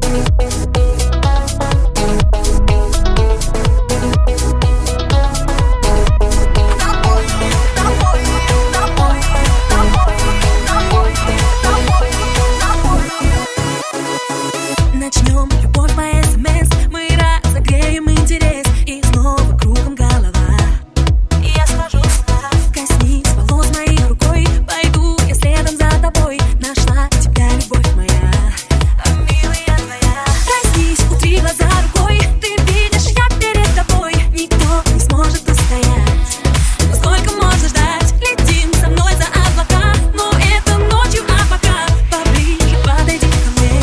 Начнем любовь по СМС, мы разогреем интерес, и снова кругом голова. Я схожу с ума. Коснись волос моих рукой, пойду я следом за тобой. Нашла тебя, любовь моя, милая твоя. Коснись, утри глаза рукой, ты видишь, я перед тобой. Никто не сможет устоять. Но сколько можно ждать? Летим со мной за облака, но это ночью, а пока поближе подойди ко мне.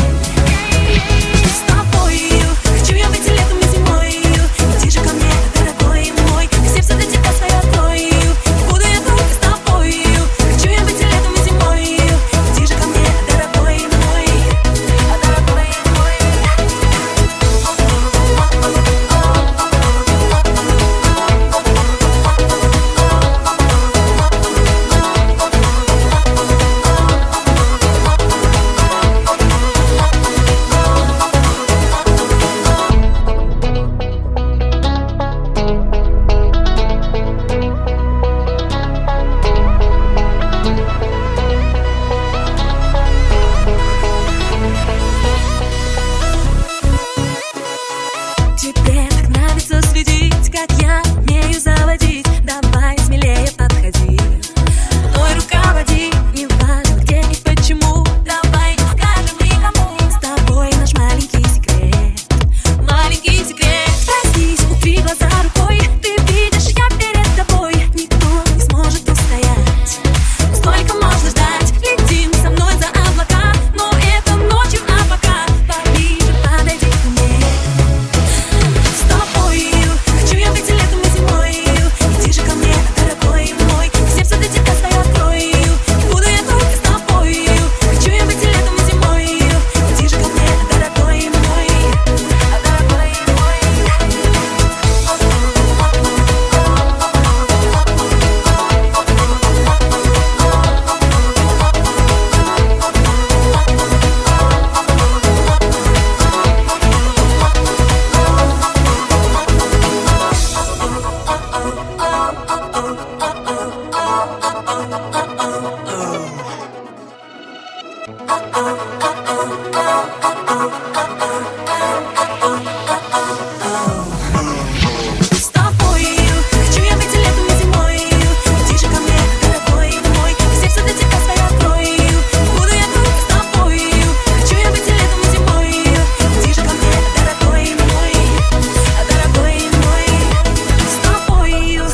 Тебе так нравится следить, как я умею заводить. Давай смелее подходи, мной руководи. Не важно где и почему, давай не скажем никому. С тобой наш маленький секрет, маленький секрет. Коснись, утри глаза рукой, ты видишь, я перед тобой. Никто не сможет устоять. Сколько можно ждать? Летим со мной за облака, но это ночью, а пока поближе подойди ко мне. Хочу я быть летом и зимой. Иди же ко мне, дорогой мой, сердце для тебя свое открою. Буду я только с тобою. Хочу я быть летом и зимой. Иди же ко мне, дорогой мой, дорогой мой. С тобою хочу я быть летом и зимой. Иди же ко мне, дорогой мой, сердце для тебя свое открою. Буду я только с тобою. Хочу я быть летом и зимой. Иди же ко мне, дорогой мой, дорогой мой. С тобою,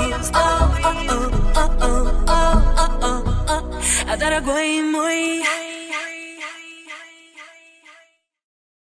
дорогой мой.